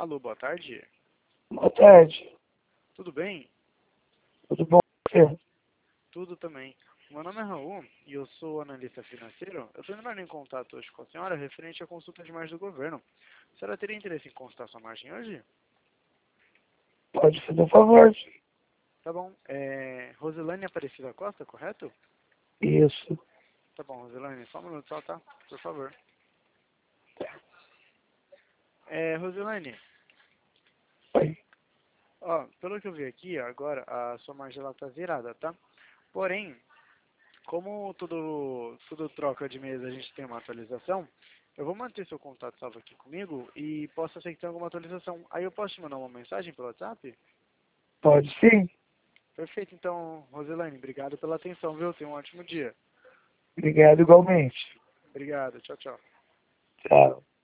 Alô, boa tarde. Boa tarde. Tudo bem? Tudo bom com você? Tudo também. Meu nome é Raul e eu sou analista financeiro. Eu estou entrando em contato hoje com a senhora referente à consulta de margem do governo. A senhora teria interesse em consultar sua margem hoje? Pode fazer um favor? Tá bom. Rosilane Aparecida Costa, correto? Isso. Tá bom, Rosilane, só um minuto só, tá? Por favor. Rosilane, Oi. ó, pelo que eu vi aqui, agora a sua margem ela tá zerada, tá? Porém, como tudo troca de mês a gente tem uma atualização, eu vou manter seu contato salvo aqui comigo e posso aceitar alguma atualização. Aí eu posso te mandar uma mensagem pelo WhatsApp? Pode sim. Perfeito, então, Rosilane, obrigado pela atenção, viu? Tenha um ótimo dia. Obrigado igualmente. Obrigado, tchau, tchau. Tchau.